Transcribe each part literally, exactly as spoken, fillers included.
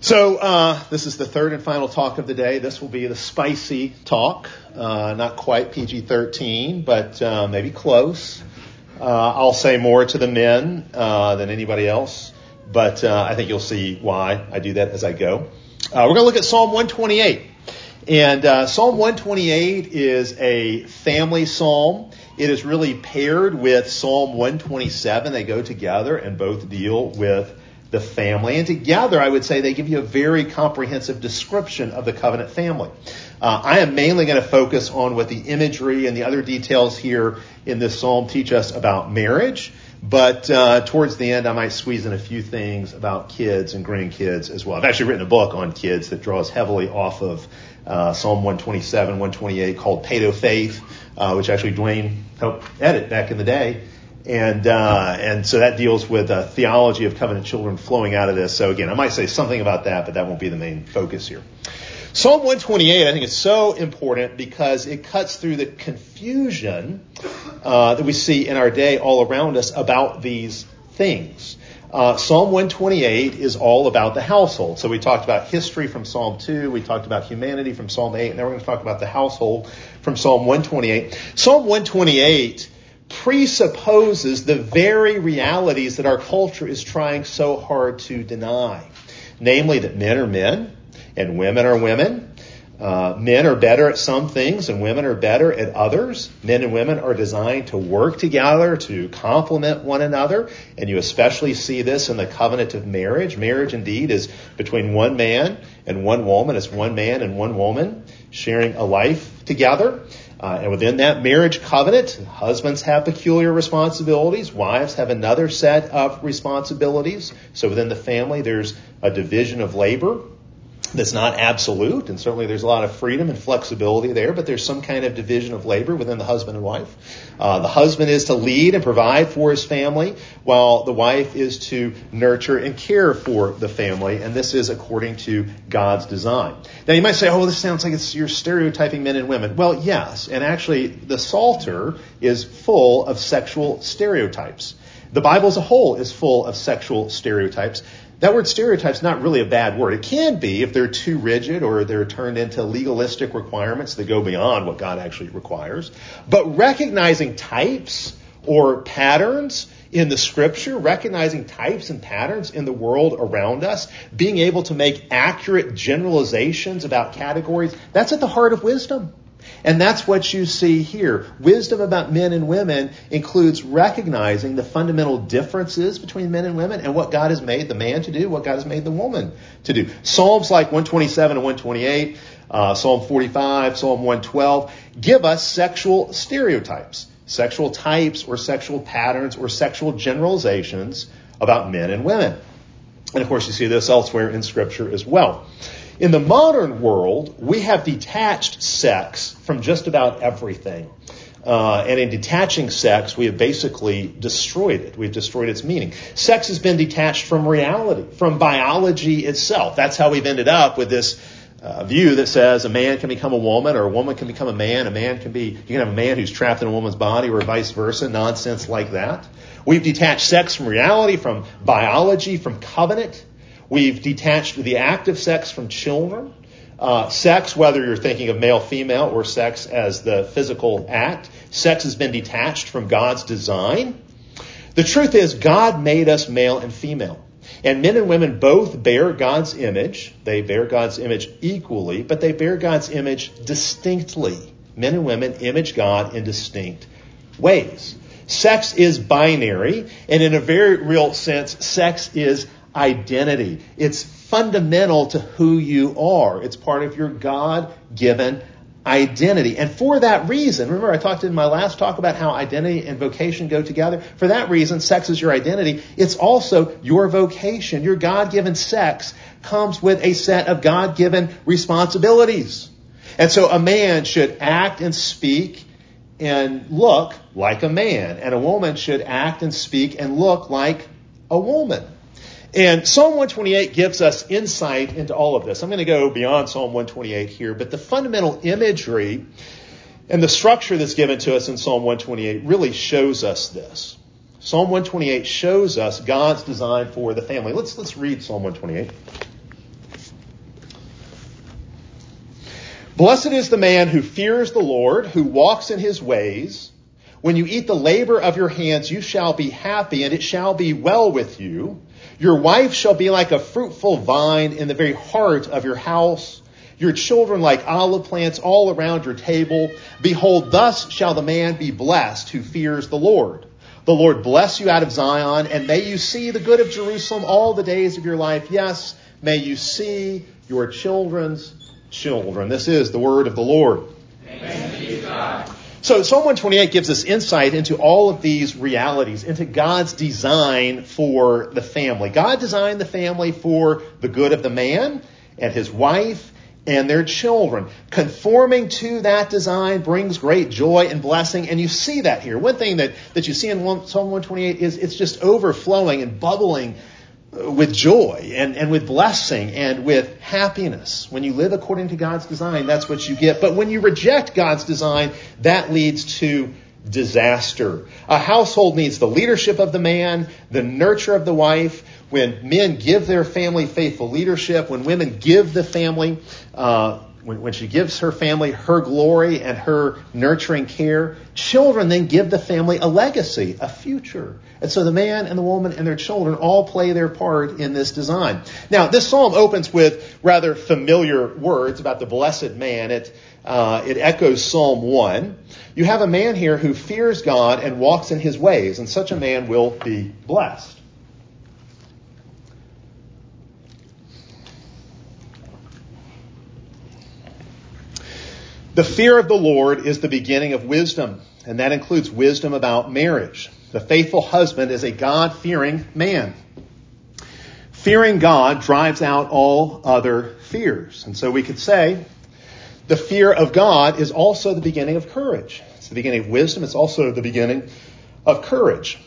So uh, this is the third and final talk of the day. This will be the spicy talk, uh, not quite P G thirteen, but uh, maybe close. Uh, I'll say more to the men uh, than anybody else, but uh, I think you'll see why I do that as I go. Uh, we're going to look at Psalm one twenty-eight. And uh, Psalm one twenty-eight is a family psalm. It is really paired with Psalm one twenty-seven. They go together and both deal with the family. And together, I would say they give you a very comprehensive description of the covenant family. Uh, I am mainly going to focus on what the imagery and the other details here in this psalm teach us about marriage. But uh, towards the end, I might squeeze in a few things about kids and grandkids as well. I've actually written a book on kids that draws heavily off of uh, Psalm one twenty-seven, one twenty-eight called Paedo Faith, uh, which actually Dwayne helped edit back in the day. And uh, and so that deals with uh, theology of covenant children flowing out of this. So again, I might say something about that, but that won't be the main focus here. Psalm one twenty-eight, I think, is so important because it cuts through the confusion uh, that we see in our day all around us about these things. Uh, Psalm one twenty-eight is all about the household. So we talked about history from Psalm two. We talked about humanity from Psalm eight. And now we're going to talk about the household from Psalm one twenty-eight. Psalm one twenty-eight presupposes the very realities that our culture is trying so hard to deny. Namely, that men are men and women are women. Uh, men are better at some things and women are better at others. Men and women are designed to work together, to complement one another. And you especially see this in the covenant of marriage. Marriage, indeed, is between one man and one woman. It's one man and one woman sharing a life together. Uh, and within that marriage covenant, husbands have peculiar responsibilities. Wives have another set of responsibilities. So within the family, there's a division of labor that's not absolute. And certainly there's a lot of freedom and flexibility there, but there's some kind of division of labor within the husband and wife. Uh, the husband is to lead and provide for his family, while the wife is to nurture and care for the family. And this is according to God's design. Now you might say, oh, this sounds like it's you're stereotyping men and women. Well, yes. And actually the Psalter is full of sexual stereotypes. The Bible as a whole is full of sexual stereotypes. That word stereotype is not really a bad word. It can be if they're too rigid or they're turned into legalistic requirements that go beyond what God actually requires. But recognizing types or patterns in the Scripture, recognizing types and patterns in the world around us, being able to make accurate generalizations about categories, that's at the heart of wisdom. And that's what you see here. Wisdom about men and women includes recognizing the fundamental differences between men and women and what God has made the man to do, what God has made the woman to do. Psalms like one twenty-seven and one twenty-eight, uh, Psalm forty-five, Psalm one twelve give us sexual stereotypes, sexual types or sexual patterns or sexual generalizations about men and women. And of course you see this elsewhere in Scripture as well. In the modern world, we have detached sex from just about everything. Uh, and in detaching sex, we have basically destroyed it. We've destroyed its meaning. Sex has been detached from reality, from biology itself. That's how we've ended up with this uh, view that says a man can become a woman or a woman can become a man. A man can be, you can have a man who's trapped in a woman's body or vice versa, nonsense like that. We've detached sex from reality, from biology, from covenant. We've detached the act of sex from children. Uh, sex, whether you're thinking of male-female or sex as the physical act, sex has been detached from God's design. The truth is, God made us male and female. And men and women both bear God's image. They bear God's image equally, but they bear God's image distinctly. Men and women image God in distinct ways. Sex is binary, and in a very real sense, sex is identity. It's fundamental to who you are. It's part of your God-given identity. And for that reason, remember I talked in my last talk about how identity and vocation go together. For that reason, sex is your identity. It's also your vocation. Your God-given sex comes with a set of God-given responsibilities. And so a man should act and speak and look like a man. And a woman should act and speak and look like a woman. And Psalm one twenty-eight gives us insight into all of this. I'm going to go beyond Psalm one twenty-eight here, but the fundamental imagery and the structure that's given to us in Psalm one twenty-eight really shows us this. Psalm one twenty-eight shows us God's design for the family. Let's let's read Psalm one twenty-eight. Blessed is the man who fears the Lord, who walks in his ways. When you eat the labor of your hands, you shall be happy, and it shall be well with you. Your wife shall be like a fruitful vine in the very heart of your house, your children like olive plants all around your table. Behold, thus shall the man be blessed who fears the Lord. The Lord bless you out of Zion, and may you see the good of Jerusalem all the days of your life. Yes, may you see your children's children. This is the word of the Lord. Thanks be to God. So Psalm one twenty-eight gives us insight into all of these realities, into God's design for the family. God designed the family for the good of the man and his wife and their children. Conforming to that design brings great joy and blessing, and you see that here. One thing that, that you see in Psalm one twenty-eight is it's just overflowing and bubbling with joy and, and with blessing and with happiness. When you live according to God's design, that's what you get. But when you reject God's design, that leads to disaster. A household needs the leadership of the man, the nurture of the wife. When men give their family faithful leadership, when women give the family, uh, when, when she gives her family her glory and her nurturing care, children then give the family a legacy, a future. And so the man and the woman and their children all play their part in this design. Now, this psalm opens with rather familiar words about the blessed man. It, uh, it echoes Psalm one. You have a man here who fears God and walks in his ways, and such a man will be blessed. The fear of the Lord is the beginning of wisdom, and that includes wisdom about marriage. The faithful husband is a God-fearing man. Fearing God drives out all other fears. And so we could say the fear of God is also the beginning of courage. It's the beginning of wisdom. It's also the beginning of courage.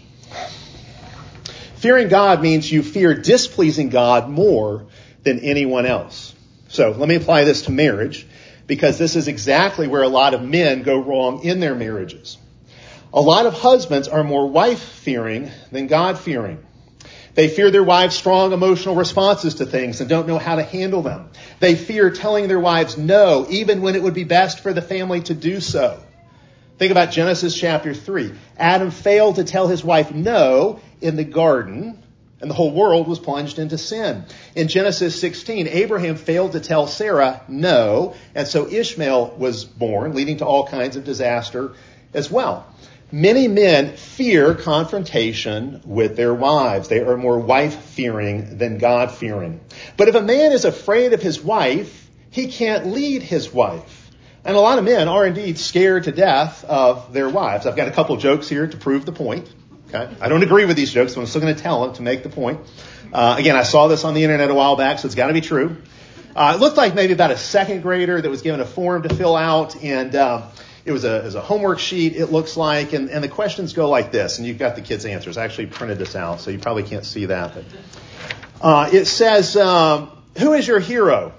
Fearing God means you fear displeasing God more than anyone else. So let me apply this to marriage, because this is exactly where a lot of men go wrong in their marriages. A lot of husbands are more wife-fearing than God-fearing. They fear their wives' strong emotional responses to things and don't know how to handle them. They fear telling their wives no, even when it would be best for the family to do so. Think about Genesis chapter three. Adam failed to tell his wife no in the garden, and the whole world was plunged into sin. In Genesis sixteen, Abraham failed to tell Sarah no, and so Ishmael was born, leading to all kinds of disaster as well. Many men fear confrontation with their wives. They are more wife-fearing than God-fearing. But if a man is afraid of his wife, he can't lead his wife. And a lot of men are indeed scared to death of their wives. I've got a couple of jokes here to prove the point. Okay, I don't agree with these jokes, but I'm still going to tell them to make the point. Uh, again, I saw this on the internet a while back, so it's got to be true. Uh, it looked like maybe about a second grader that was given a form to fill out, and uh, it was a, it was a homework sheet, it looks like, and, and the questions go like this, and you've got the kids' answers. I actually printed this out, so you probably can't see that. But uh, it says, um, who is your hero?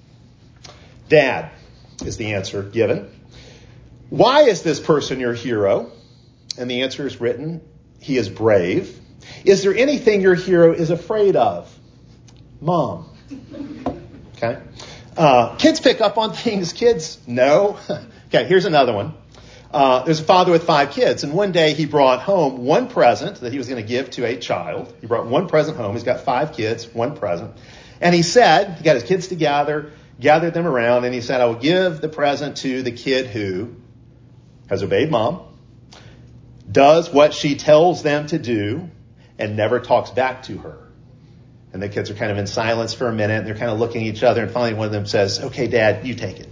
Dad is the answer given. Why is this person your hero? And the answer is written, he is brave. Is there anything your hero is afraid of? Mom. Okay. Uh, kids pick up on things. Kids know. Okay, here's another one. Uh, there's a father with five kids, and one day he brought home one present that he was going to give to a child. He brought one present home. He's got five kids, one present. And he said, he got his kids together, gathered them around, and he said, I will give the present to the kid who has obeyed mom, does what she tells them to do, and never talks back to her. And the kids are kind of in silence for a minute, and they're kind of looking at each other, and finally one of them says, okay, Dad, you take it.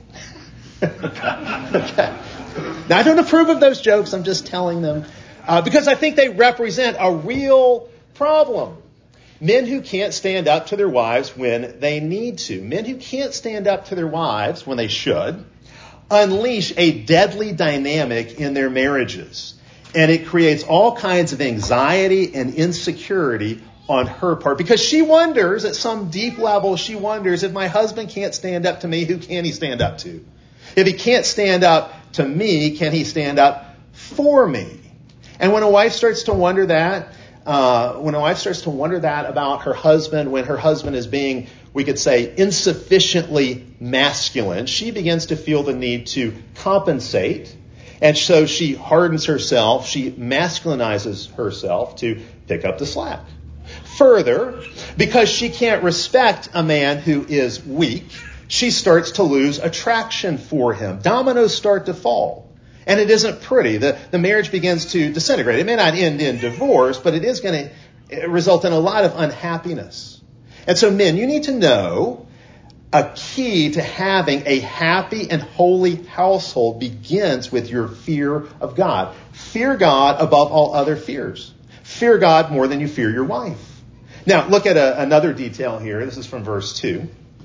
Okay. Now, I don't approve of those jokes. I'm just telling them uh, because I think they represent a real problem. Men who can't stand up to their wives when they need to. Men who can't stand up to their wives when they should unleash a deadly dynamic in their marriages. And it creates all kinds of anxiety and insecurity on her part. Because she wonders, at some deep level, she wonders, if my husband can't stand up to me, who can he stand up to? If he can't stand up to me, can he stand up for me? And when a wife starts to wonder that, uh, when a wife starts to wonder that about her husband, when her husband is being, we could say, insufficiently masculine, she begins to feel the need to compensate. And so she hardens herself, she masculinizes herself to pick up the slack. Further, because she can't respect a man who is weak, she starts to lose attraction for him. Dominoes start to fall. And it isn't pretty. The, the marriage begins to disintegrate. It may not end in divorce, but it is going to result in a lot of unhappiness. And so, men, you need to know a key to having a happy and holy household begins with your fear of God. Fear God above all other fears. Fear God more than you fear your wife. Now, look at a, another detail here. This is from verse two.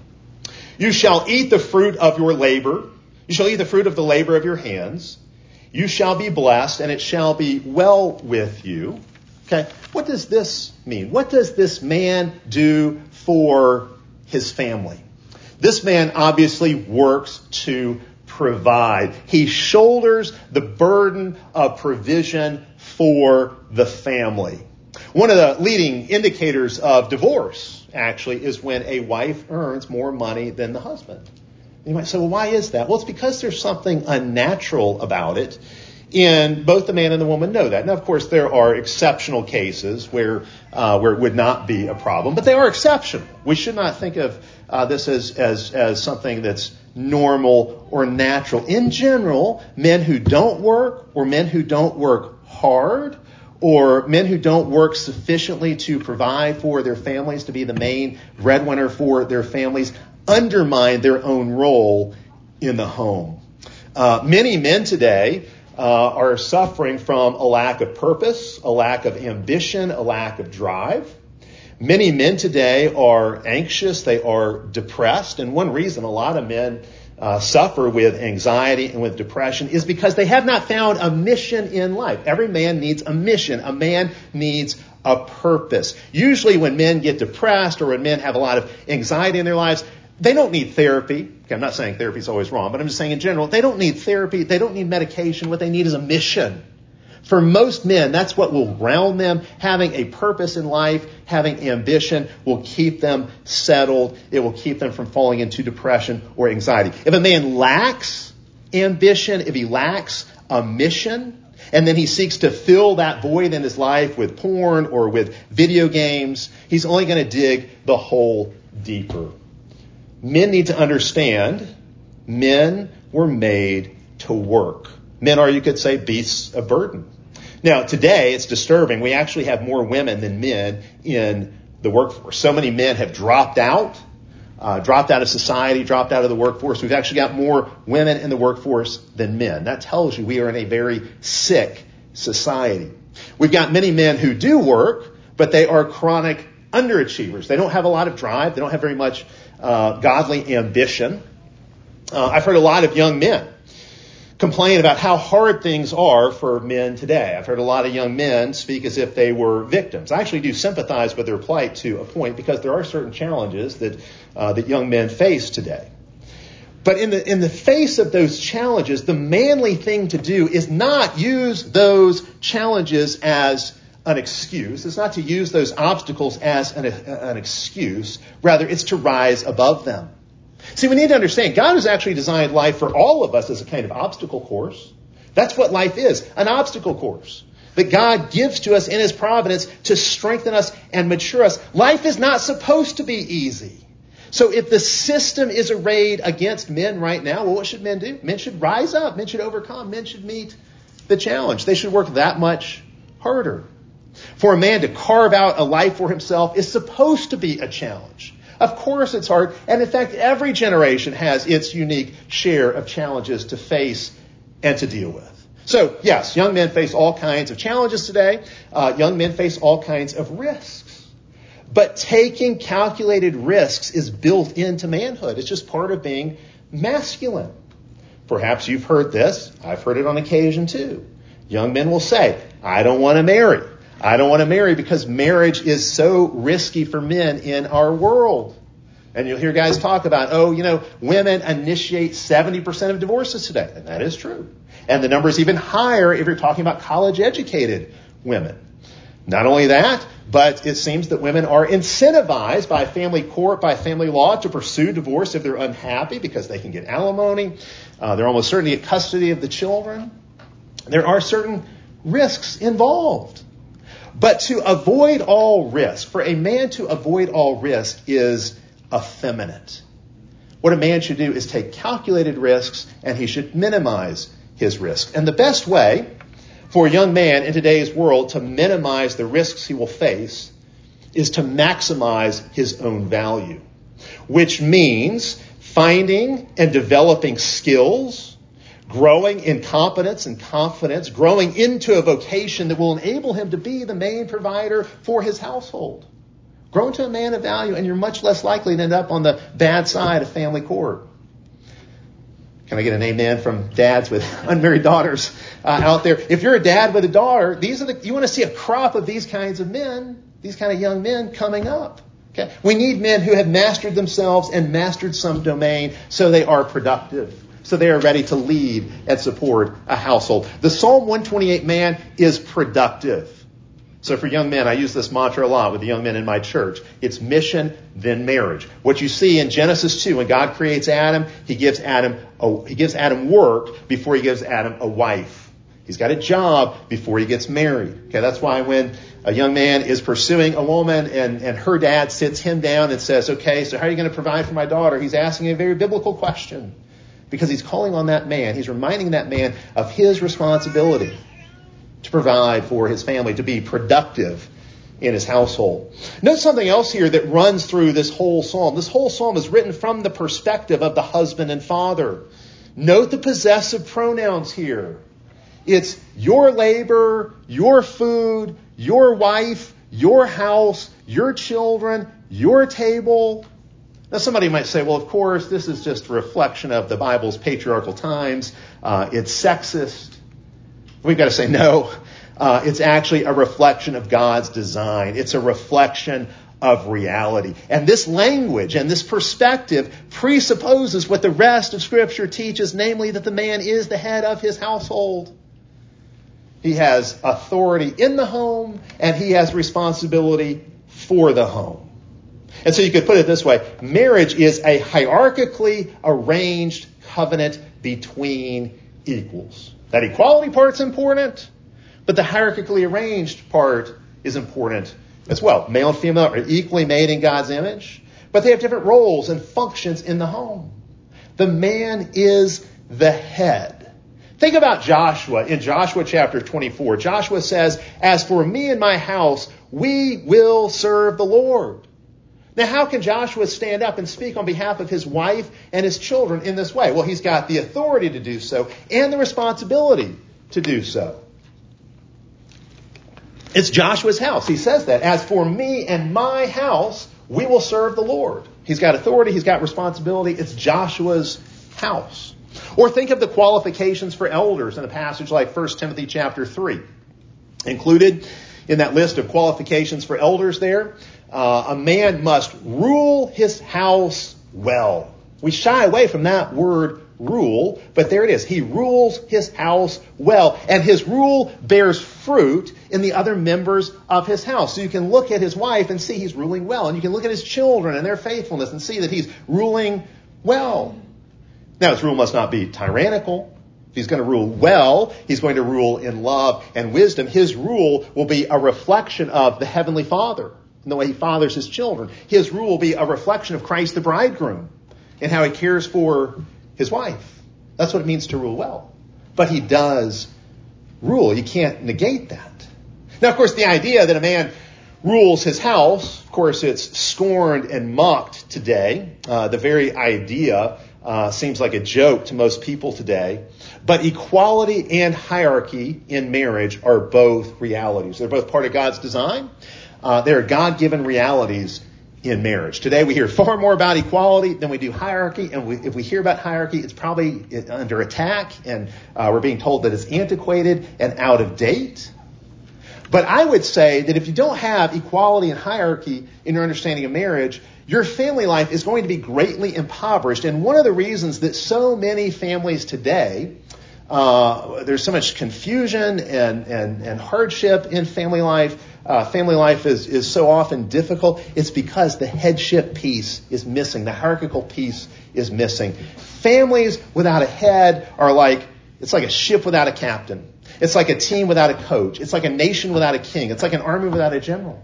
You shall eat the fruit of your labor. You shall eat the fruit of the labor of your hands. You shall be blessed, and it shall be well with you. Okay, what does this mean? What does this man do for his family? This man obviously works to provide. He shoulders the burden of provision for the family. One of the leading indicators of divorce, actually, is when a wife earns more money than the husband. You might say, well, why is that? Well, it's because there's something unnatural about it. And both the man and the woman know that. Now, of course, there are exceptional cases where uh, where it would not be a problem, but they are exceptional. We should not think of uh, this as, as, as something that's normal or natural. In general, men who don't work or men who don't work hard or men who don't work sufficiently to provide for their families, to be the main breadwinner for their families, undermine their own role in the home. Uh, many men today uh, are suffering from a lack of purpose, a lack of ambition, a lack of drive. Many men today are anxious, they are depressed, and one reason a lot of men uh, suffer with anxiety and with depression is because they have not found a mission in life. Every man needs a mission. A man needs a purpose. Usually when men get depressed or when men have a lot of anxiety in their lives, they don't need therapy. Okay, I'm not saying therapy is always wrong, but I'm just saying in general, they don't need therapy. They don't need medication. What they need is a mission. For most men, that's what will ground them. Having a purpose in life, having ambition will keep them settled. It will keep them from falling into depression or anxiety. If a man lacks ambition, if he lacks a mission, and then he seeks to fill that void in his life with porn or with video games, he's only going to dig the hole deeper. Men need to understand men were made to work. Men are, you could say, beasts of burden. Now, today, it's disturbing. We actually have more women than men in the workforce. So many men have dropped out, uh, dropped out of society, dropped out of the workforce. We've actually got more women in the workforce than men. That tells you we are in a very sick society. We've got many men who do work, but they are chronic underachievers. They don't have a lot of drive. They don't have very much uh, godly ambition. Uh, I've heard a lot of young men complain about how hard things are for men today. I've heard a lot of young men speak as if they were victims. I actually do sympathize with their plight to a point because there are certain challenges that uh, that young men face today. But in the in the face of those challenges, the manly thing to do is not use those challenges as an excuse. It's not to use those obstacles as an, an excuse. Rather, it's to rise above them. See, we need to understand, God has actually designed life for all of us as a kind of obstacle course. That's what life is, an obstacle course that God gives to us in His providence to strengthen us and mature us. Life is not supposed to be easy. So if the system is arrayed against men right now, well, what should men do? Men should rise up. Men should overcome. Men should meet the challenge. They should work that much harder. For a man to carve out a life for himself is supposed to be a challenge. Of course it's hard. And in fact, every generation has its unique share of challenges to face and to deal with. So yes, young men face all kinds of challenges today. Uh, young men face all kinds of risks. But taking calculated risks is built into manhood. It's just part of being masculine. Perhaps you've heard this. I've heard it on occasion too. Young men will say, I don't want to marry. I don't want to marry because marriage is so risky for men in our world. And you'll hear guys talk about, oh, you know, women initiate seventy percent of divorces today. And that is true. And the number is even higher if you're talking about college-educated women. Not only that, but it seems that women are incentivized by family court, by family law, to pursue divorce if they're unhappy because they can get alimony. Uh, they're almost certain to get custody of the children. There are certain risks involved. But to avoid all risk, for a man to avoid all risk is effeminate. What a man should do is take calculated risks, and he should minimize his risk. And the best way for a young man in today's world to minimize the risks he will face is to maximize his own value, which means finding and developing skills, growing in competence and confidence, growing into a vocation that will enable him to be the main provider for his household. Grow into a man of value, and you're much less likely to end up on the bad side of family court. Can I get an amen from dads with unmarried daughters uh, out there? If you're a dad with a daughter, these are the, you want to see a crop of these kinds of men, these kind of young men coming up. Okay? We need men who have mastered themselves and mastered some domain so they are productive, so they are ready to lead and support a household. The Psalm one twenty-eight man is productive. So for young men, I use this mantra a lot with the young men in my church. It's mission, then marriage. What you see in Genesis two, when God creates Adam, he gives Adam a, he gives Adam work before he gives Adam a wife. He's got a job before he gets married. Okay, that's why when a young man is pursuing a woman and, and her dad sits him down and says, okay, so how are you going to provide for my daughter? He's asking a very biblical question because he's calling on that man. He's reminding that man of his responsibility to provide for his family, to be productive in his household. Note something else here that runs through this whole psalm. This whole psalm is written from the perspective of the husband and father. Note the possessive pronouns here. It's your labor, your food, your wife, your house, your children, your table. Now somebody might say, well, of course, this is just a reflection of the Bible's patriarchal times. Uh, it's sexist. We've got to say no. Uh, it's actually a reflection of God's design. It's a reflection of reality. And this language and this perspective presupposes what the rest of Scripture teaches, namely that the man is the head of his household. He has authority in the home, and he has responsibility for the home. And so you could put it this way. Marriage is a hierarchically arranged covenant between equals. That equality part's important, but the hierarchically arranged part is important as well. Male and female are equally made in God's image, but they have different roles and functions in the home. The man is the head. Think about Joshua in Joshua chapter twenty-four. Joshua says, as for me and my house, we will serve the Lord. Now, how can Joshua stand up and speak on behalf of his wife and his children in this way? Well, he's got the authority to do so and the responsibility to do so. It's Joshua's house. He says that. As for me and my house, we will serve the Lord. He's got authority. He's got responsibility. It's Joshua's house. Or think of the qualifications for elders in a passage like First Timothy chapter three. Included in that list of qualifications for elders there, Uh, a man must rule his house well. We shy away from that word rule, but there it is. He rules his house well, and his rule bears fruit in the other members of his house. So you can look at his wife and see he's ruling well, and you can look at his children and their faithfulness and see that he's ruling well. Now, his rule must not be tyrannical. If he's going to rule well, he's going to rule in love and wisdom. His rule will be a reflection of the Heavenly Father and the way he fathers his children. His rule will be a reflection of Christ the bridegroom and how he cares for his wife. That's what it means to rule well. But he does rule. You can't negate that. Now, of course, the idea that a man rules his house, of course, it's scorned and mocked today. Uh, the very idea uh, seems like a joke to most people today. But equality and hierarchy in marriage are both realities. They're both part of God's design. Uh, there are God-given realities in marriage. Today we hear far more about equality than we do hierarchy. And we, if we hear about hierarchy, it's probably under attack. And uh, we're being told that it's antiquated and out of date. But I would say that if you don't have equality and hierarchy in your understanding of marriage, your family life is going to be greatly impoverished. And one of the reasons that so many families today Uh, there's so much confusion and, and, and hardship in family life. Uh, family life is, is so often difficult. It's because the headship piece is missing. The hierarchical piece is missing. Families without a head are like, it's like a ship without a captain. It's like a team without a coach. It's like a nation without a king. It's like an army without a general.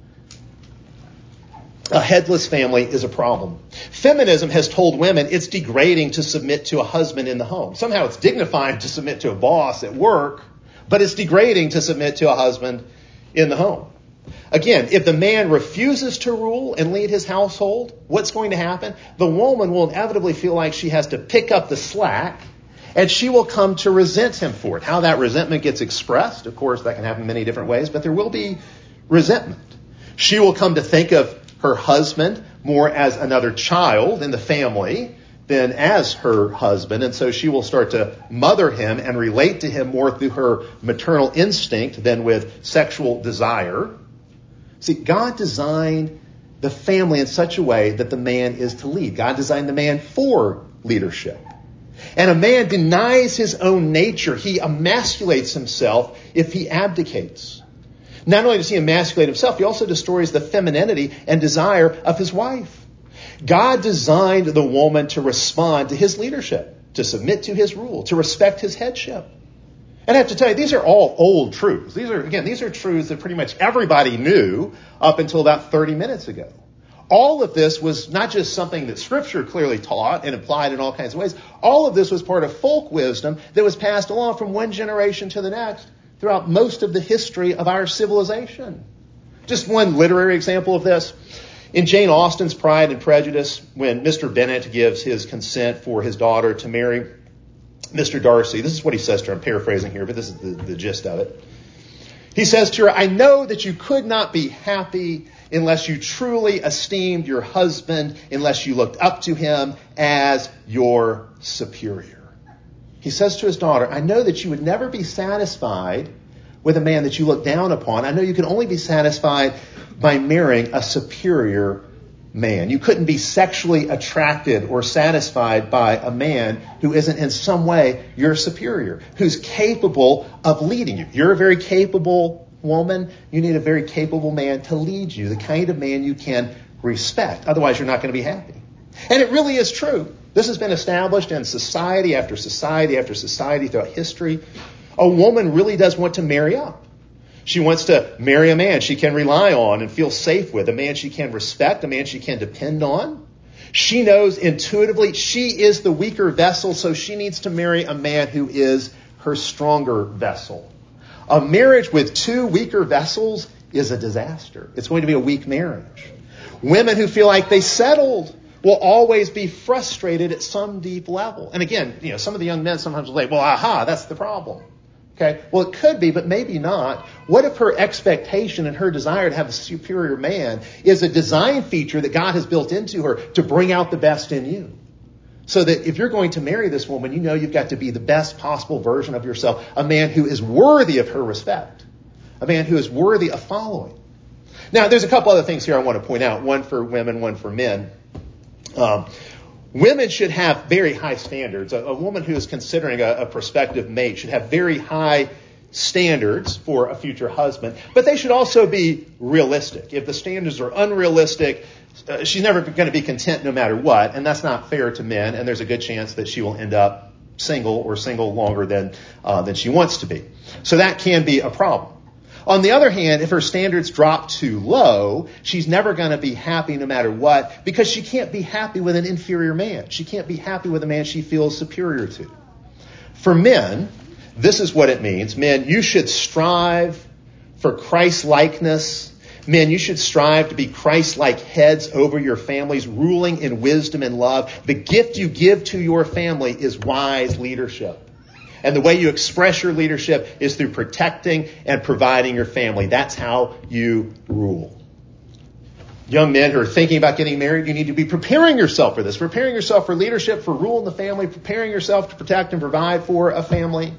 A headless family is a problem. Feminism has told women it's degrading to submit to a husband in the home. Somehow it's dignifying to submit to a boss at work, but it's degrading to submit to a husband in the home. Again, if the man refuses to rule and lead his household, what's going to happen? The woman will inevitably feel like she has to pick up the slack, and she will come to resent him for it. How that resentment gets expressed, of course, that can happen many different ways, but there will be resentment. She will come to think of her husband more as another child in the family than as her husband. And so she will start to mother him and relate to him more through her maternal instinct than with sexual desire. See, God designed the family in such a way that the man is to lead. God designed the man for leadership. And a man denies his own nature. He emasculates himself if he abdicates. Not only does he emasculate himself, he also destroys the femininity and desire of his wife. God designed the woman to respond to his leadership, to submit to his rule, to respect his headship. And I have to tell you, these are all old truths. These are, again, these are truths that pretty much everybody knew up until about thirty minutes ago. All of this was not just something that Scripture clearly taught and applied in all kinds of ways. All of this was part of folk wisdom that was passed along from one generation to the next throughout most of the history of our civilization. Just one literary example of this. In Jane Austen's Pride and Prejudice, when Mister Bennet gives his consent for his daughter to marry Mister Darcy, this is what he says to her. I'm paraphrasing here, but this is the, the gist of it. He says to her, "I know that you could not be happy unless you truly esteemed your husband, unless you looked up to him as your superior." He says to his daughter, "I know that you would never be satisfied with a man that you look down upon. I know you can only be satisfied by marrying a superior man. You couldn't be sexually attracted or satisfied by a man who isn't in some way your superior, who's capable of leading you. You're a very capable woman. You need a very capable man to lead you, the kind of man you can respect. Otherwise, you're not going to be happy." And it really is true. This has been established in society after society after society throughout history. A woman really does want to marry up. She wants to marry a man she can rely on and feel safe with, a man she can respect, a man she can depend on. She knows intuitively she is the weaker vessel, so she needs to marry a man who is her stronger vessel. A marriage with two weaker vessels is a disaster. It's going to be a weak marriage. Women who feel like they settled will always be frustrated at some deep level. And again, you know, some of the young men sometimes will say, well, aha, that's the problem. Okay, well, it could be, but maybe not. What if her expectation and her desire to have a superior man is a design feature that God has built into her to bring out the best in you? So that if you're going to marry this woman, you know you've got to be the best possible version of yourself, a man who is worthy of her respect, a man who is worthy of following. Now, there's a couple other things here I want to point out, one for women, one for men. Um, women should have very high standards. A, a woman who is considering a, a prospective mate should have very high standards for a future husband, but they should also be realistic. If the standards are unrealistic, uh, she's never going to be content no matter what, and that's not fair to men, and there's a good chance that she will end up single or single longer than uh, than she wants to be. So that can be a problem. On the other hand, if her standards drop too low, she's never going to be happy no matter what, because she can't be happy with an inferior man. She can't be happy with a man she feels superior to. For men, this is what it means. Men, you should strive for Christ-likeness. Men, you should strive to be Christ-like heads over your families, ruling in wisdom and love. The gift you give to your family is wise leadership. And the way you express your leadership is through protecting and providing your family. That's how you rule. Young men who are thinking about getting married, you need to be preparing yourself for this. Preparing yourself for leadership, for rule in the family. Preparing yourself to protect and provide for a family.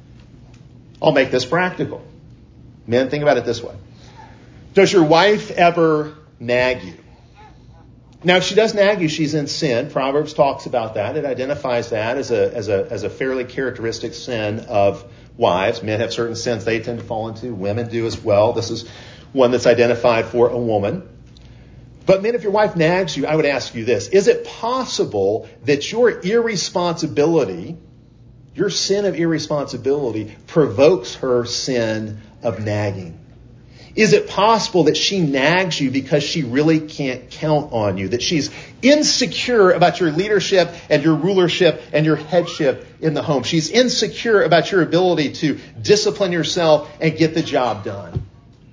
I'll make this practical. Men, think about it this way. Does your wife ever nag you? Now, if she does nag you, she's in sin. Proverbs talks about that. It identifies that as a, as a, as a fairly characteristic sin of wives. Men have certain sins they tend to fall into. Women do as well. This is one that's identified for a woman. But men, if your wife nags you, I would ask you this. Is it possible that your irresponsibility, your sin of irresponsibility, provokes her sin of nagging? Is it possible that she nags you because she really can't count on you? That she's insecure about your leadership and your rulership and your headship in the home? She's insecure about your ability to discipline yourself and get the job done.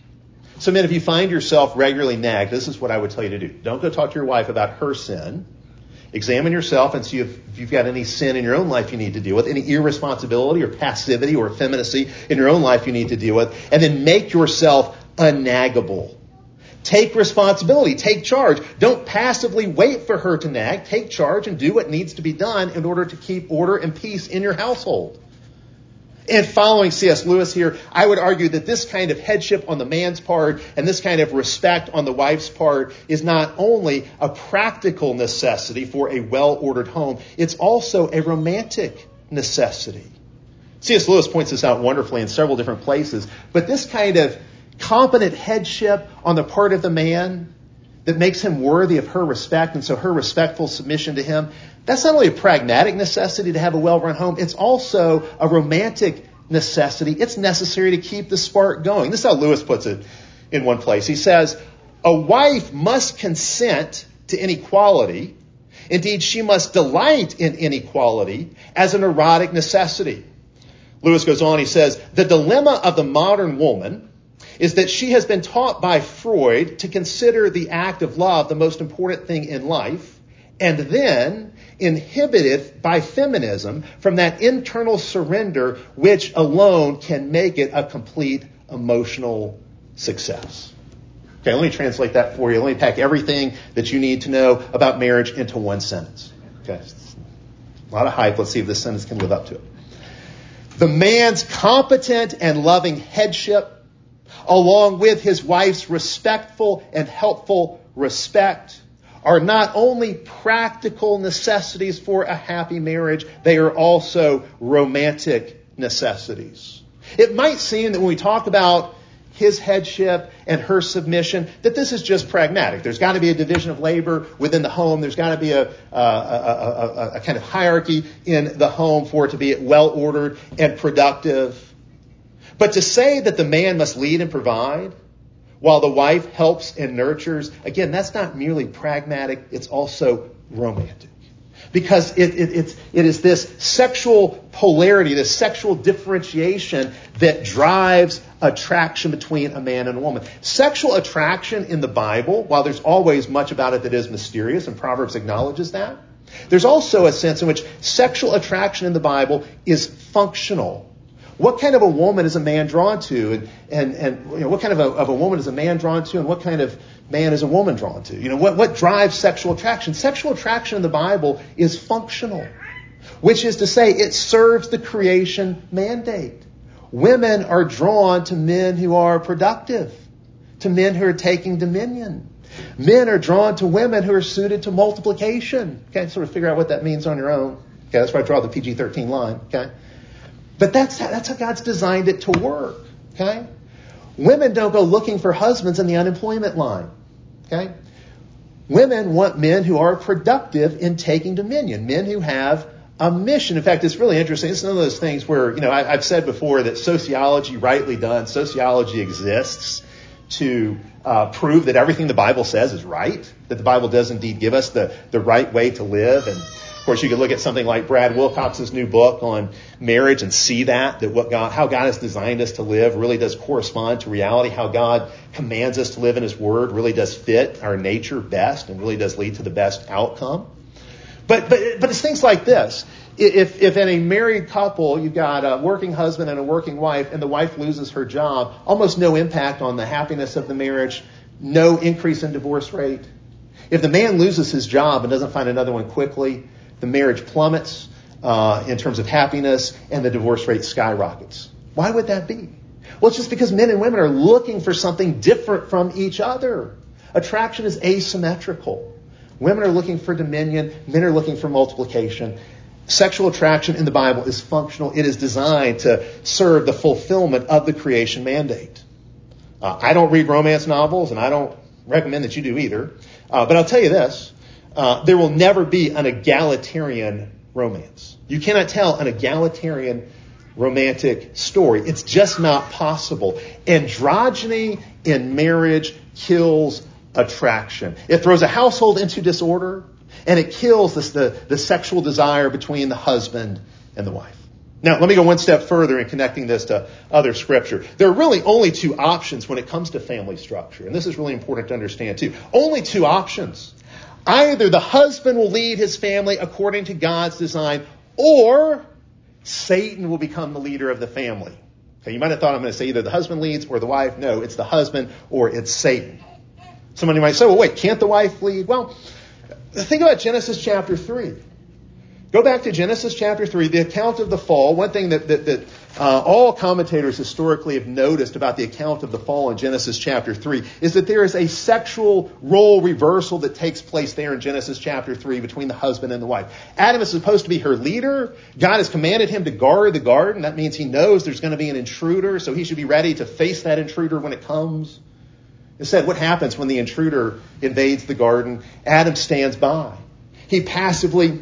So men, if you find yourself regularly nagged, this is what I would tell you to do. Don't go talk to your wife about her sin. Examine yourself and see if, if you've got any sin in your own life you need to deal with, any irresponsibility or passivity or effeminacy in your own life you need to deal with, and then make yourself unnaggable. Take responsibility. Take charge. Don't passively wait for her to nag. Take charge and do what needs to be done in order to keep order and peace in your household. And following C S Lewis here, I would argue that this kind of headship on the man's part and this kind of respect on the wife's part is not only a practical necessity for a well-ordered home, it's also a romantic necessity. C S Lewis points this out wonderfully in several different places, but this kind of competent headship on the part of the man that makes him worthy of her respect, and so her respectful submission to him, that's not only a pragmatic necessity to have a well-run home, it's also a romantic necessity. It's necessary to keep the spark going. This is how Lewis puts it in one place. He says, a wife must consent to inequality. Indeed, she must delight in inequality as an erotic necessity. Lewis goes on, he says, the dilemma of the modern woman is that she has been taught by Freud to consider the act of love the most important thing in life, and then inhibited by feminism from that internal surrender which alone can make it a complete emotional success. Okay, let me translate that for you. Let me pack everything that you need to know about marriage into one sentence. Okay, a lot of hype. Let's see if this sentence can live up to it. The man's competent and loving headship, along with his wife's respectful and helpful respect, are not only practical necessities for a happy marriage, they are also romantic necessities. It might seem that when we talk about his headship and her submission, that this is just pragmatic. There's got to be a division of labor within the home. There's got to be a, a, a, a, a kind of hierarchy in the home for it to be well-ordered and productive. But to say that the man must lead and provide while the wife helps and nurtures, again, that's not merely pragmatic, it's also romantic. Because it, it, it's, it is this sexual polarity, this sexual differentiation that drives attraction between a man and a woman. Sexual attraction in the Bible, while there's always much about it that is mysterious, and Proverbs acknowledges that, there's also a sense in which sexual attraction in the Bible is functional. What kind of a woman is a man drawn to? And, and, and you know, what kind of a, of a woman is a man drawn to? And what kind of man is a woman drawn to? You know, what, what drives sexual attraction? Sexual attraction in the Bible is functional, which is to say it serves the creation mandate. Women are drawn to men who are productive, to men who are taking dominion. Men are drawn to women who are suited to multiplication. Okay, sort of figure out what that means on your own. Okay, that's where I draw the P G thirteen line. Okay. But that's how, that's how God's designed it to work, okay? Women don't go looking for husbands in the unemployment line, okay? Women want men who are productive in taking dominion, men who have a mission. In fact, it's really interesting. It's one of those things where, you know, I, I've said before that sociology, rightly done, sociology exists to uh, prove that everything the Bible says is right, that the Bible does indeed give us the, the right way to live. And of course, you could look at something like Brad Wilcox's new book on marriage and see that, that what God, how God has designed us to live really does correspond to reality. How God commands us to live in His Word really does fit our nature best and really does lead to the best outcome. But but but it's things like this. If if in a married couple you've got a working husband and a working wife, and the wife loses her job, almost no impact on the happiness of the marriage, no increase in divorce rate. If the man loses his job and doesn't find another one quickly, the marriage plummets uh, in terms of happiness, and the divorce rate skyrockets. Why would that be? Well, it's just because men and women are looking for something different from each other. Attraction is asymmetrical. Women are looking for dominion. Men are looking for multiplication. Sexual attraction in the Bible is functional. It is designed to serve the fulfillment of the creation mandate. Uh, I don't read romance novels, and I don't recommend that you do either. Uh, but I'll tell you this. Uh, there will never be an egalitarian romance. You cannot tell an egalitarian romantic story. It's just not possible. Androgyny in marriage kills attraction. It throws a household into disorder, and it kills this, the, the sexual desire between the husband and the wife. Now, let me go one step further in connecting this to other scripture. There are really only two options when it comes to family structure, and this is really important to understand too. Only two options. Either the husband will lead his family according to God's design, or Satan will become the leader of the family. Okay, you might have thought I'm going to say either the husband leads or the wife. No, it's the husband or it's Satan. Somebody might say, well, wait, can't the wife lead? Well, think about Genesis chapter three. Go back to Genesis chapter three, the account of the fall. One thing that, that, that uh, all commentators historically have noticed about the account of the fall in Genesis chapter three is that there is a sexual role reversal that takes place there in Genesis chapter three between the husband and the wife. Adam is supposed to be her leader. God has commanded him to guard the garden. That means he knows there's going to be an intruder, so he should be ready to face that intruder when it comes. Instead, what happens when the intruder invades the garden? Adam stands by. He passively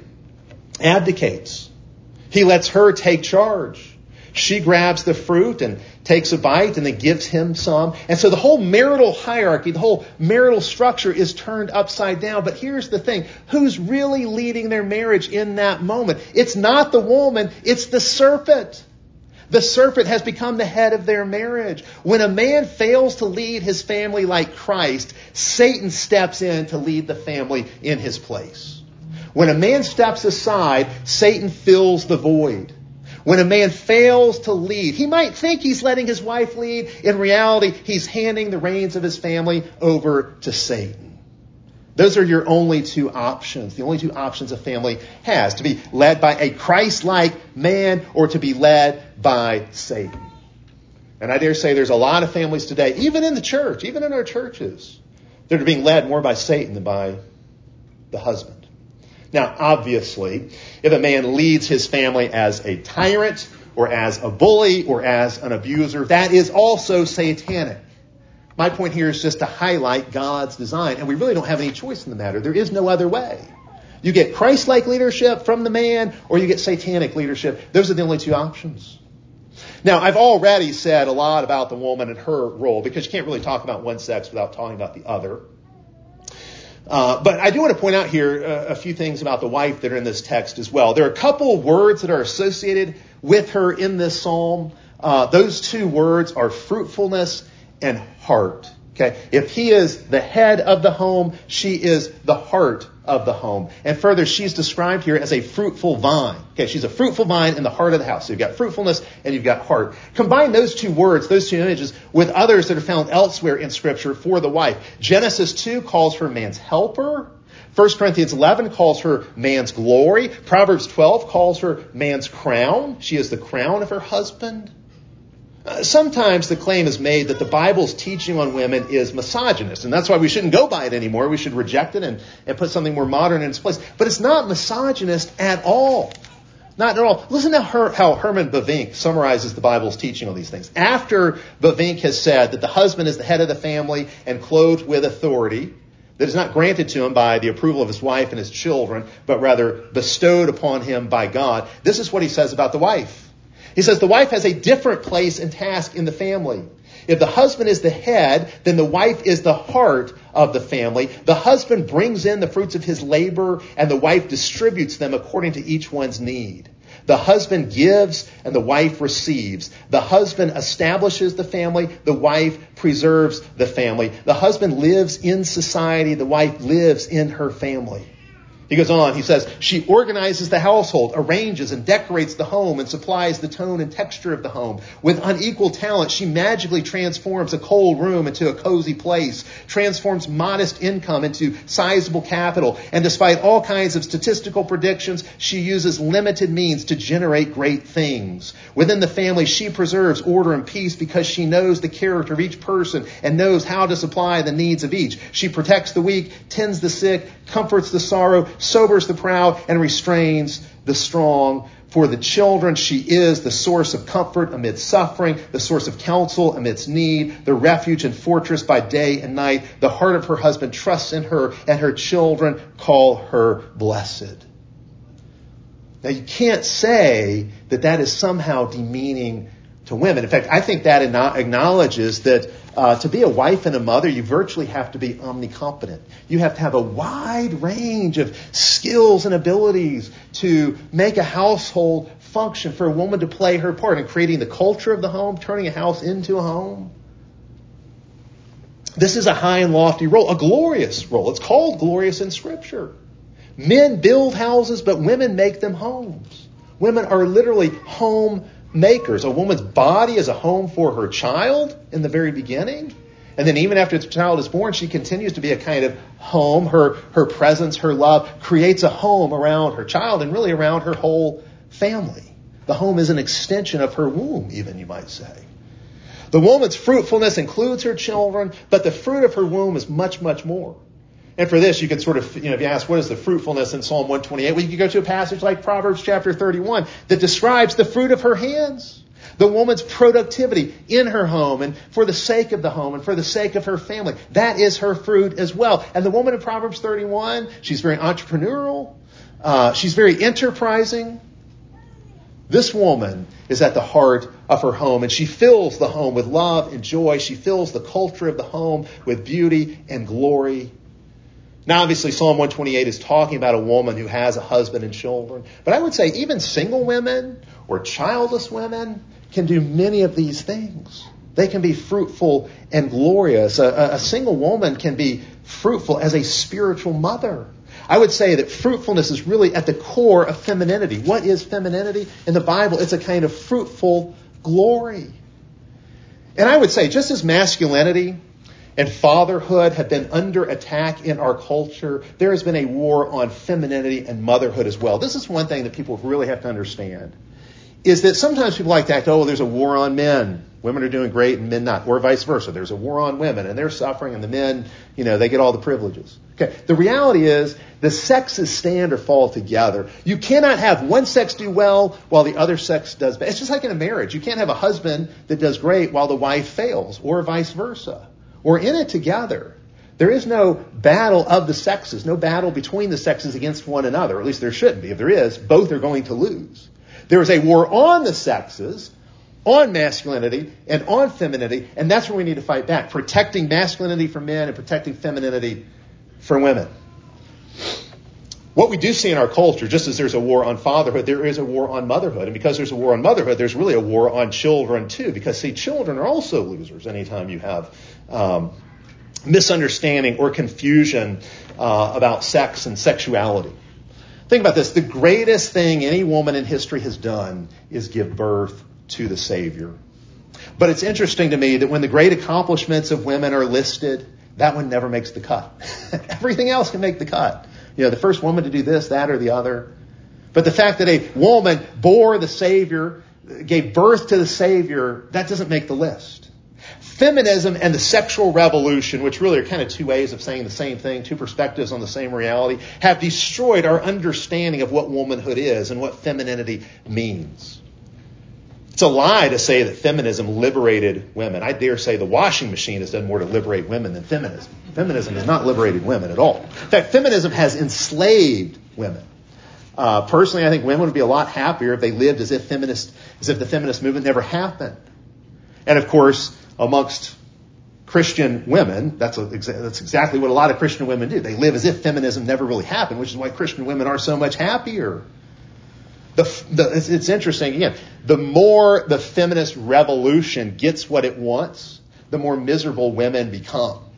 abdicates. He lets her take charge. She grabs the fruit and takes a bite and then gives him some. And so the whole marital hierarchy, the whole marital structure is turned upside down. But here's the thing. Who's really leading their marriage in that moment? It's not the woman. It's the serpent. The serpent has become the head of their marriage. When a man fails to lead his family like Christ, Satan steps in to lead the family in his place. When a man steps aside, Satan fills the void. When a man fails to lead, he might think he's letting his wife lead. In reality, he's handing the reins of his family over to Satan. Those are your only two options. The only two options a family has. To be led by a Christ-like man or to be led by Satan. And I dare say there's a lot of families today, even in the church, even in our churches, that are being led more by Satan than by the husband. Now, obviously, if a man leads his family as a tyrant or as a bully or as an abuser, that is also satanic. My point here is just to highlight God's design, and we really don't have any choice in the matter. There is no other way. You get Christ-like leadership from the man, or you get satanic leadership. Those are the only two options. Now, I've already said a lot about the woman and her role, because you can't really talk about one sex without talking about the other. Uh, but I do want to point out here a, a few things about the wife that are in this text as well. There are a couple of words that are associated with her in this psalm. Uh, those two words are fruitfulness and heart. Okay. If he is the head of the home, she is the heart of the home. And further, she's described here as a fruitful vine. Okay. She's a fruitful vine in the heart of the house. So you've got fruitfulness and you've got heart. Combine those two words, those two images, with others that are found elsewhere in Scripture for the wife. Genesis two calls her man's helper. First Corinthians eleven calls her man's glory. Proverbs twelve calls her man's crown. She is the crown of her husband. Uh, sometimes the claim is made that the Bible's teaching on women is misogynist, and that's why we shouldn't go by it anymore. We should reject it and, and put something more modern in its place. But it's not misogynist at all. Not at all. Listen to her, how Herman Bavinck summarizes the Bible's teaching on these things. After Bavinck has said that the husband is the head of the family and clothed with authority that is not granted to him by the approval of his wife and his children, but rather bestowed upon him by God, this is what he says about the wife. He says the wife has a different place and task in the family. If the husband is the head, then the wife is the heart of the family. The husband brings in the fruits of his labor, and the wife distributes them according to each one's need. The husband gives, and the wife receives. The husband establishes the family. The wife preserves the family. The husband lives in society. The wife lives in her family. He goes on, he says, she organizes the household, arranges and decorates the home, and supplies the tone and texture of the home. With unequal talent, she magically transforms a cold room into a cozy place, transforms modest income into sizable capital, and despite all kinds of statistical predictions, she uses limited means to generate great things. Within the family, she preserves order and peace because she knows the character of each person and knows how to supply the needs of each. She protects the weak, tends the sick, comforts the sorrow, sobers the proud, and restrains the strong. For the children, she is the source of comfort amid suffering, the source of counsel amidst need, the refuge and fortress by day and night. The heart of her husband trusts in her, and her children call her blessed. Now, you can't say that that is somehow demeaning to women. In fact, I think that acknowledges that uh, to be a wife and a mother, you virtually have to be omnicompetent. You have to have a wide range of skills and abilities to make a household function, for a woman to play her part in creating the culture of the home, turning a house into a home. This is a high and lofty role, a glorious role. It's called glorious in Scripture. Men build houses, but women make them homes. Women are literally home makers. A woman's body is a home for her child in the very beginning. And then even after the child is born, she continues to be a kind of home. Her, her presence, her love creates a home around her child and really around her whole family. The home is an extension of her womb, even, you might say. The woman's fruitfulness includes her children, but the fruit of her womb is much, much more. And for this, you could sort of, you know, if you ask, what is the fruitfulness in Psalm one twenty-eight? Well, you could go to a passage like Proverbs chapter thirty-one that describes the fruit of her hands. The woman's productivity in her home and for the sake of the home and for the sake of her family. That is her fruit as well. And the woman in Proverbs thirty-one, she's very entrepreneurial. Uh, she's very enterprising. This woman is at the heart of her home, and she fills the home with love and joy. She fills the culture of the home with beauty and glory. Now, obviously, Psalm one twenty-eight is talking about a woman who has a husband and children. But I would say even single women or childless women can do many of these things. They can be fruitful and glorious. A, a single woman can be fruitful as a spiritual mother. I would say that fruitfulness is really at the core of femininity. What is femininity? In the Bible, it's a kind of fruitful glory. And I would say just as masculinity and fatherhood have been under attack in our culture, there has been a war on femininity and motherhood as well. This is one thing that people really have to understand, is that sometimes people like to act, oh, there's a war on men. Women are doing great and men not. Or vice versa. There's a war on women and they're suffering and the men, you know, they get all the privileges. Okay. The reality is the sexes stand or fall together. You cannot have one sex do well while the other sex does bad. It's just like in a marriage. You can't have a husband that does great while the wife fails, or vice versa. We're in it together. There is no battle of the sexes, no battle between the sexes against one another. At least there shouldn't be. If there is, both are going to lose. There is a war on the sexes, on masculinity and on femininity, and that's where we need to fight back, protecting masculinity for men and protecting femininity for women. What we do see in our culture, just as there's a war on fatherhood, there is a war on motherhood. And because there's a war on motherhood, there's really a war on children too. Because, see, children are also losers anytime you have um, misunderstanding or confusion uh, about sex and sexuality. Think about this. The greatest thing any woman in history has done is give birth to the Savior. But it's interesting to me that when the great accomplishments of women are listed, that one never makes the cut. Everything else can make the cut. You know, the first woman to do this, that, or the other. But the fact that a woman bore the Savior, gave birth to the Savior, that doesn't make the list. Feminism and the sexual revolution, which really are kind of two ways of saying the same thing, two perspectives on the same reality, have destroyed our understanding of what womanhood is and what femininity means. It's a lie to say that feminism liberated women. I dare say the washing machine has done more to liberate women than feminism. Feminism has not liberated women at all. In fact, feminism has enslaved women. Uh, personally, I think women would be a lot happier if they lived as if feminist, as if the feminist movement never happened. And of course, amongst Christian women, that's, a, that's exactly what a lot of Christian women do. They live as if feminism never really happened, which is why Christian women are so much happier. The, the, it's, it's interesting, again, the more the feminist revolution gets what it wants, the more miserable women become.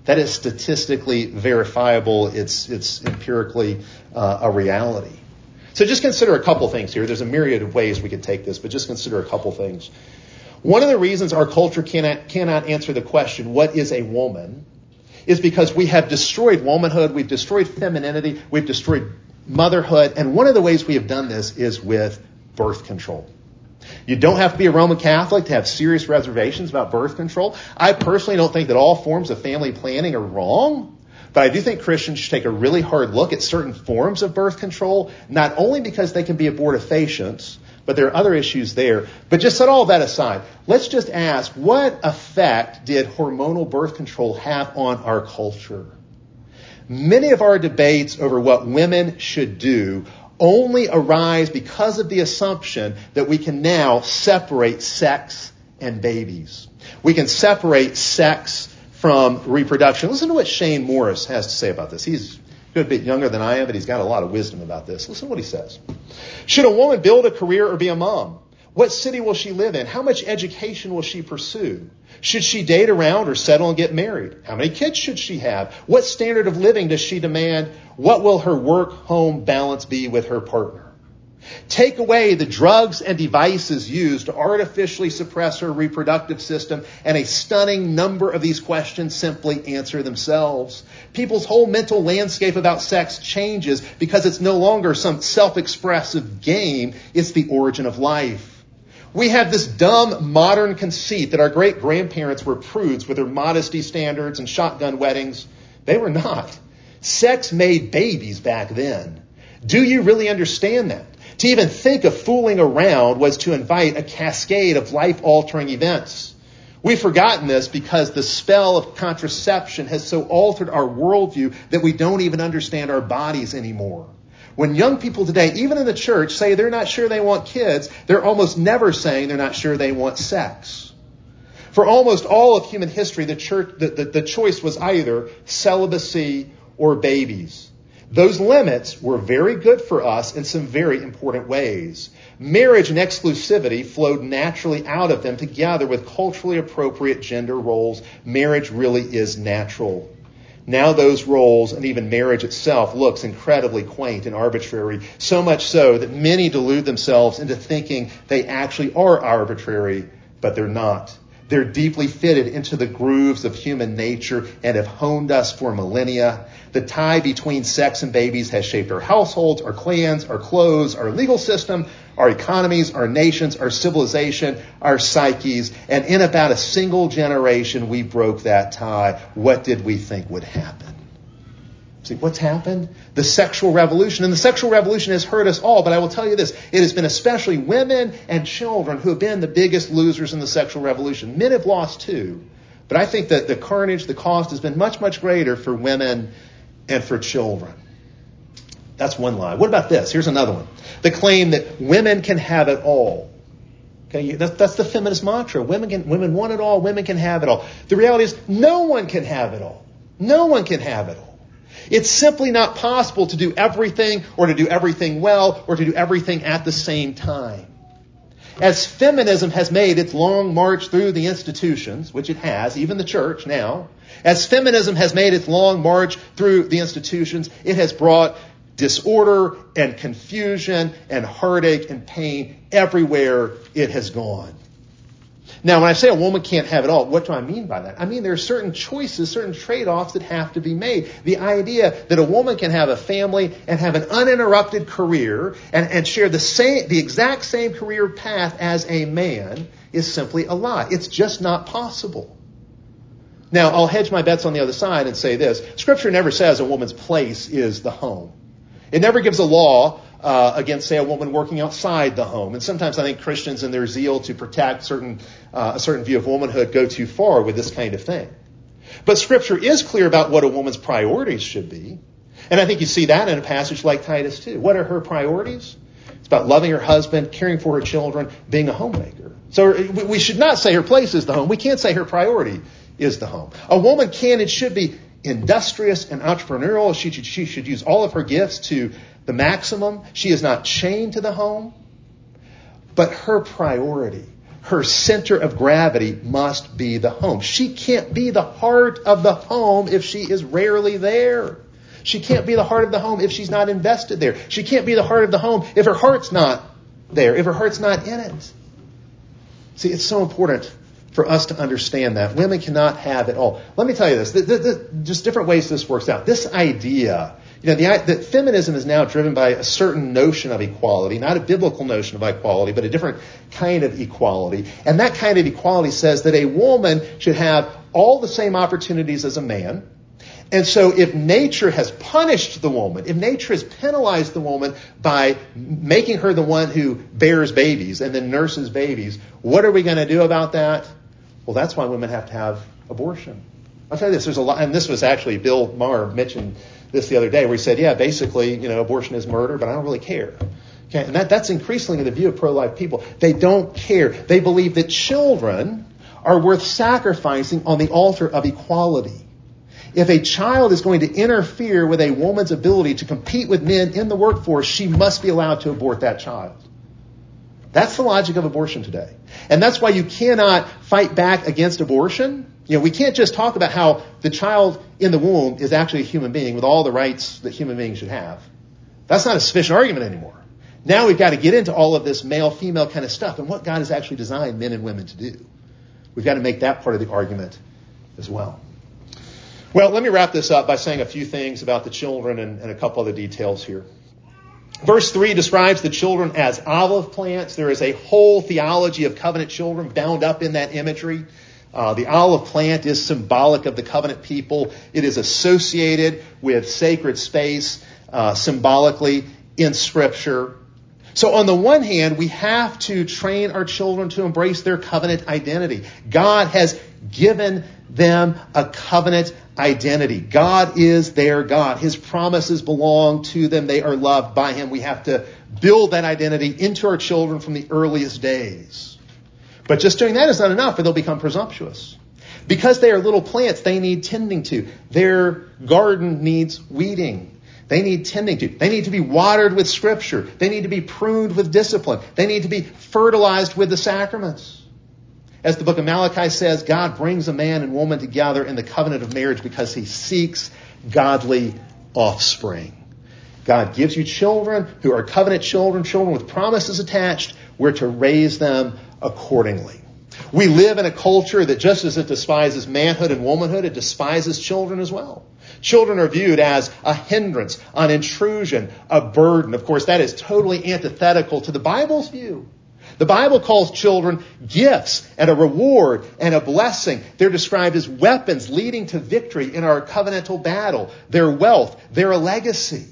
That is statistically verifiable. It's, it's empirically uh, a reality. So just consider a couple things here. There's a myriad of ways we could take this, but just consider a couple things. One of the reasons our culture cannot, cannot answer the question, what is a woman, is because we have destroyed womanhood, we've destroyed femininity, we've destroyed motherhood, and one of the ways we have done this is with birth control. You don't have to be a Roman Catholic to have serious reservations about birth control. I personally don't think that all forms of family planning are wrong, but I do think Christians should take a really hard look at certain forms of birth control, not only because they can be abortifacients, but there are other issues there. But just set all that aside. Let's just ask, what effect did hormonal birth control have on our culture? Many of our debates over what women should do only arise because of the assumption that we can now separate sex and babies. We can separate sex from reproduction. Listen to what Shane Morris has to say about this. He's a good bit younger than I am, but he's got a lot of wisdom about this. Listen to what he says. Should a woman build a career or be a mom? What city will she live in? How much education will she pursue? Should she date around or settle and get married? How many kids should she have? What standard of living does she demand? What will her work-home balance be with her partner? Take away the drugs and devices used to artificially suppress her reproductive system, and a stunning number of these questions simply answer themselves. People's whole mental landscape about sex changes because it's no longer some self-expressive game. It's the origin of life. We have this dumb modern conceit that our great-grandparents were prudes with their modesty standards and shotgun weddings. They were not. Sex made babies back then. Do you really understand that? To even think of fooling around was to invite a cascade of life-altering events. We've forgotten this because the spell of contraception has so altered our worldview that we don't even understand our bodies anymore. When young people today, even in the church, say they're not sure they want kids, they're almost never saying they're not sure they want sex. For almost all of human history, the church, the, the, the choice was either celibacy or babies. Those limits were very good for us in some very important ways. Marriage and exclusivity flowed naturally out of them together with culturally appropriate gender roles. Marriage really is natural. Now those roles and even marriage itself looks incredibly quaint and arbitrary, so much so that many delude themselves into thinking they actually are arbitrary, but they're not. They're deeply fitted into the grooves of human nature and have honed us for millennia. The tie between sex and babies has shaped our households, our clans, our clothes, our legal system, our economies, our nations, our civilization, our psyches. And in about a single generation, we broke that tie. What did we think would happen? See, what's happened? The sexual revolution. And the sexual revolution has hurt us all. But I will tell you this. It has been especially women and children who have been the biggest losers in the sexual revolution. Men have lost too. But I think that the carnage, the cost has been much, much greater for women and for children. That's one lie. What about this? Here's another one. The claim that women can have it all. Okay, that's, that's the feminist mantra. Women can, women want it all. Women can have it all. The reality is no one can have it all. No one can have it all. It's simply not possible to do everything or to do everything well or to do everything at the same time. As feminism has made its long march through the institutions, which it has, even the church now, as feminism has made its long march through the institutions, it has brought disorder and confusion and heartache and pain everywhere it has gone. Now, when I say a woman can't have it all, what do I mean by that? I mean there are certain choices, certain trade-offs that have to be made. The idea that a woman can have a family and have an uninterrupted career and, and share the same, the exact same career path as a man is simply a lie. It's just not possible. Now, I'll hedge my bets on the other side and say this. Scripture never says a woman's place is the home. It never gives a law uh, against, say, a woman working outside the home. And sometimes I think Christians, in their zeal to protect certain uh, a certain view of womanhood, go too far with this kind of thing. But Scripture is clear about what a woman's priorities should be. And I think you see that in a passage like Titus two. What are her priorities? It's about loving her husband, caring for her children, being a homemaker. So we should not say her place is the home. We can't say her priority is the home. A woman can and should be industrious and entrepreneurial. She should, she should use all of her gifts to the maximum. She is not chained to the home. But her priority, her center of gravity must be the home. She can't be the heart of the home if she is rarely there. She can't be the heart of the home if she's not invested there. She can't be the heart of the home if her heart's not there, if her heart's not in it. See, it's so important for us to understand that. Women cannot have it all. Let me tell you this, the, the, the, just different ways this works out. This idea, you know, the, that feminism is now driven by a certain notion of equality, not a biblical notion of equality, but a different kind of equality. And that kind of equality says that a woman should have all the same opportunities as a man. And so if nature has punished the woman, if nature has penalized the woman by making her the one who bears babies and then nurses babies, what are we going to do about that? Well, that's why women have to have abortion. I'll tell you this, there's a lot, and this was actually, Bill Maher mentioned this the other day, where he said, yeah, basically, you know, abortion is murder, but I don't really care. Okay, and that, that's increasingly the view of pro-life people. They don't care. They believe that children are worth sacrificing on the altar of equality. If a child is going to interfere with a woman's ability to compete with men in the workforce, she must be allowed to abort that child. That's the logic of abortion today. And that's why you cannot fight back against abortion. You know, we can't just talk about how the child in the womb is actually a human being with all the rights that human beings should have. That's not a sufficient argument anymore. Now we've got to get into all of this male-female kind of stuff and what God has actually designed men and women to do. We've got to make that part of the argument as well. Well, let me wrap this up by saying a few things about the children and, and a couple other details here. Verse three describes the children as olive plants. There is a whole theology of covenant children bound up in that imagery. Uh, the olive plant is symbolic of the covenant people. It is associated with sacred space uh, symbolically in Scripture. So on the one hand, we have to train our children to embrace their covenant identity. God has given them a covenant identity. God is their God. His promises belong to them. They are loved by Him. We have to build that identity into our children from the earliest days. But just doing that is not enough, or they'll become presumptuous. Because they are little plants, they need tending to. Their garden needs weeding. They need tending to. They need to be watered with Scripture. They need to be pruned with discipline. They need to be fertilized with the sacraments. As the book of Malachi says, God brings a man and woman together in the covenant of marriage because He seeks godly offspring. God gives you children who are covenant children, children with promises attached. We're to raise them accordingly. We live in a culture that just as it despises manhood and womanhood, it despises children as well. Children are viewed as a hindrance, an intrusion, a burden. Of course, that is totally antithetical to the Bible's view. The Bible calls children gifts and a reward and a blessing. They're described as weapons leading to victory in our covenantal battle. They're wealth. They're a legacy.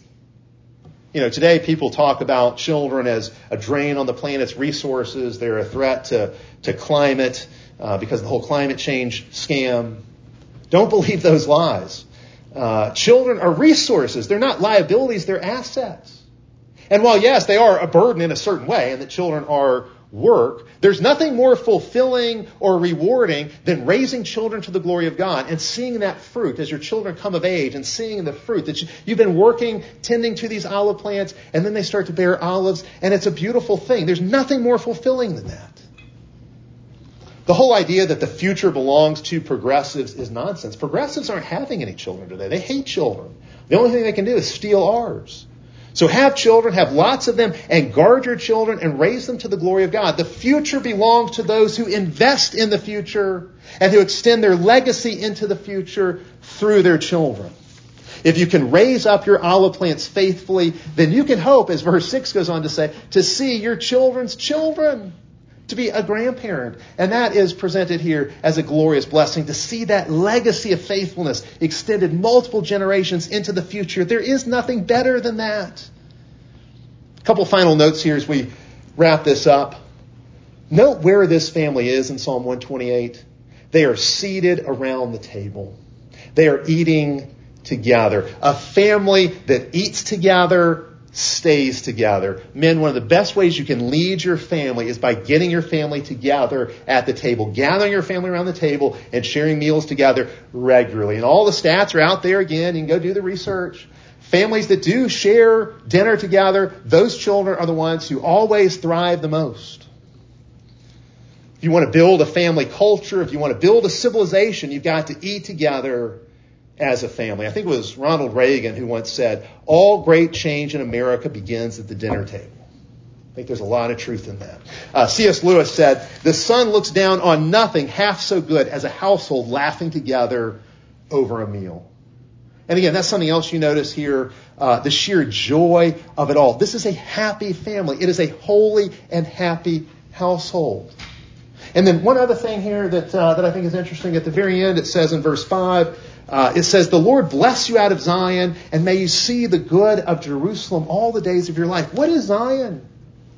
You know, today people talk about children as a drain on the planet's resources. They're a threat to, to climate uh, because of the whole climate change scam. Don't believe those lies. Uh, children are resources. They're not liabilities. They're assets. And while, yes, they are a burden in a certain way and that children are work, there's nothing more fulfilling or rewarding than raising children to the glory of God and seeing that fruit as your children come of age and seeing the fruit that you, you've been working, tending to these olive plants, and then they start to bear olives, and it's a beautiful thing. There's nothing more fulfilling than that. The whole idea that the future belongs to progressives is nonsense. Progressives aren't having any children today. They hate children. The only thing they can do is steal ours. So have children, have lots of them, and guard your children and raise them to the glory of God. The future belongs to those who invest in the future and who extend their legacy into the future through their children. If you can raise up your olive plants faithfully, then you can hope, as verse six goes on to say, to see your children's children, to be a grandparent. And that is presented here as a glorious blessing, to see that legacy of faithfulness extended multiple generations into the future. There is nothing better than that. A couple final notes here as we wrap this up. Note where this family is in Psalm one twenty-eight. They are seated around the table. They are eating together. A family that eats together stays together. Men, one of the best ways you can lead your family is by getting your family together at the table, gathering your family around the table and sharing meals together regularly. And all the stats are out there again. You can go do the research. Families that do share dinner together, those children are the ones who always thrive the most. If you want to build a family culture, if you want to build a civilization, you've got to eat together as a family. I think it was Ronald Reagan who once said, all great change in America begins at the dinner table. I think there's a lot of truth in that. Uh, C S Lewis said, the sun looks down on nothing half so good as a household laughing together over a meal. And again, that's something else you notice here, uh, the sheer joy of it all. This is a happy family. It is a holy and happy household. And then one other thing here that uh, that I think is interesting, at the very end it says in verse five, uh, it says, the Lord bless you out of Zion, and may you see the good of Jerusalem all the days of your life. What is Zion?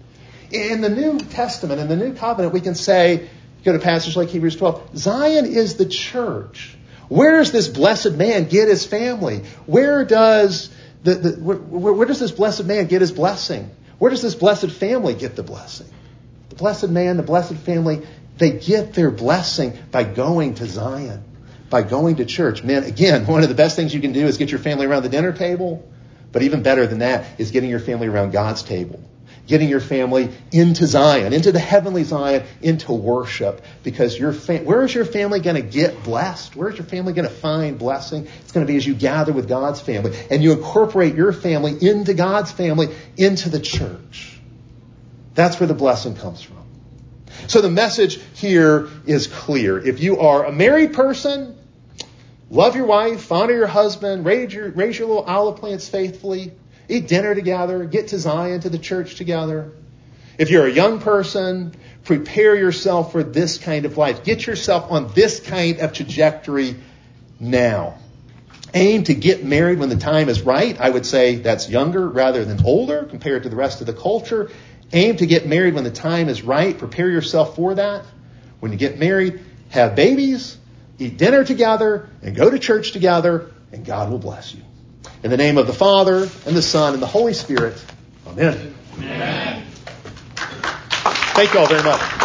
In the New Testament, in the New Covenant, we can say, go to passages like Hebrews twelve, Zion is the church. Where does this blessed man get his family? Where does the, the where, where does this blessed man get his blessing? Where does this blessed family get the blessing? The blessed man, the blessed family, they get their blessing by going to Zion, by going to church. Man, again, one of the best things you can do is get your family around the dinner table. But even better than that is getting your family around God's table. Getting your family into Zion, into the heavenly Zion, into worship. Because your fam- where is your family going to get blessed? Where is your family going to find blessing? It's going to be as you gather with God's family. And you incorporate your family into God's family, into the church. That's where the blessing comes from. So the message here is clear. If you are a married person, love your wife, honor your husband, raise your, raise your little olive plants faithfully, eat dinner together, get to Zion, to the church together. If you're a young person, prepare yourself for this kind of life. Get yourself on this kind of trajectory now. Aim to get married when the time is right. I would say that's younger rather than older compared to the rest of the culture. Aim to get married when the time is right. Prepare yourself for that. When you get married, have babies, eat dinner together, and go to church together, and God will bless you. In the name of the Father, and the Son, and the Holy Spirit. Amen. Amen. Thank you all very much.